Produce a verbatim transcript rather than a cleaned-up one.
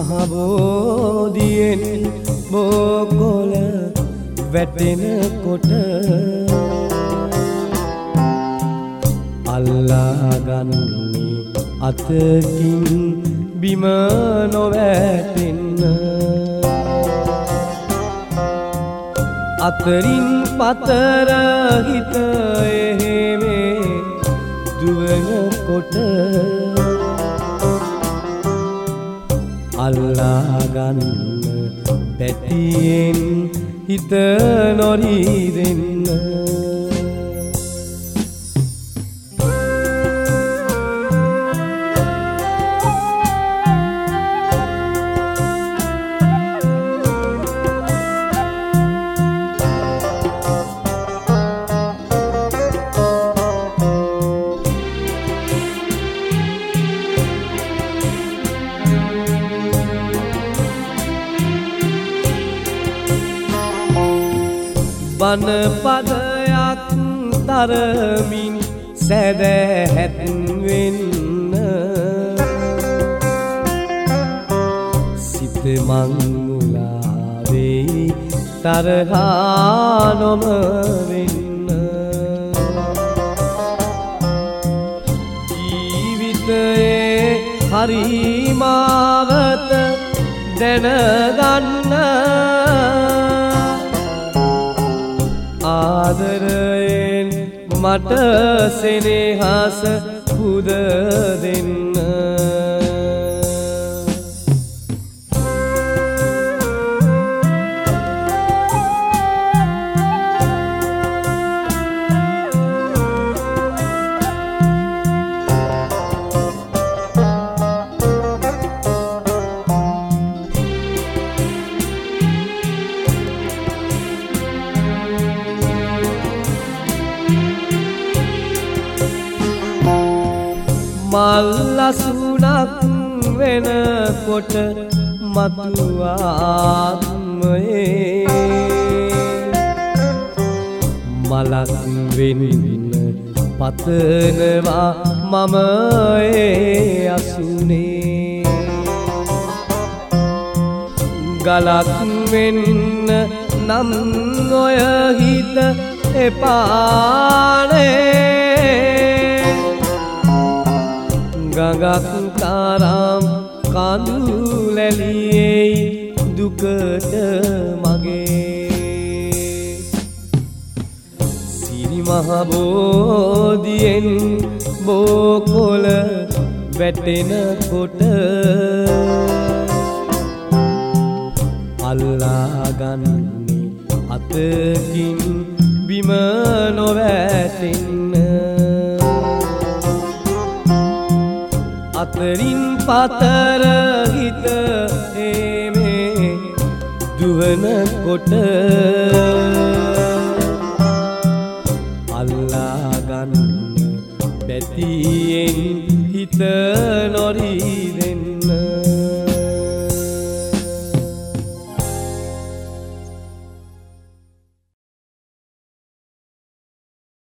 මහබෝධියෙන් බෝකොළ වැටෙනකොට අල්ලාගන්නේ අතකින් බිම නොවැටෙන්න අතරින් පතර හිත එහෙමේ දුවනකොට අල්ලාගන්න පැටියෙන් හිත නොරිදෙන්න බණ පදයක් තරමින් සැදැහැත් වෙන්න සිත මංමුලා වෙයි තරහා නොම වෙන්න ජීවිතයේ හරිමාවත දැනගන්න ආදරයෙන් මට සෙනෙහස පුද දෙන්න මල්ලසුනක් වෙනකොට මතු ආත්මයේ මලක් වෙන්න පතනවා මම ඒ අසුනේ ගලක් වෙන්න නම් ඔය හිත එපානේ ගඟක් තරම් කඳු ලැලියේ දුකට මගේ සිරි මහ බෝධියෙන් බෝකොළ වැටෙනකොට අල්ලාගන්නේ අතකින් බිම නොවැටෙන්න අතරින් පතර හිත එහෙමේ දුවනකොට අල්ලාගන්න පැටියෙන් හිත නොරිදෙන්න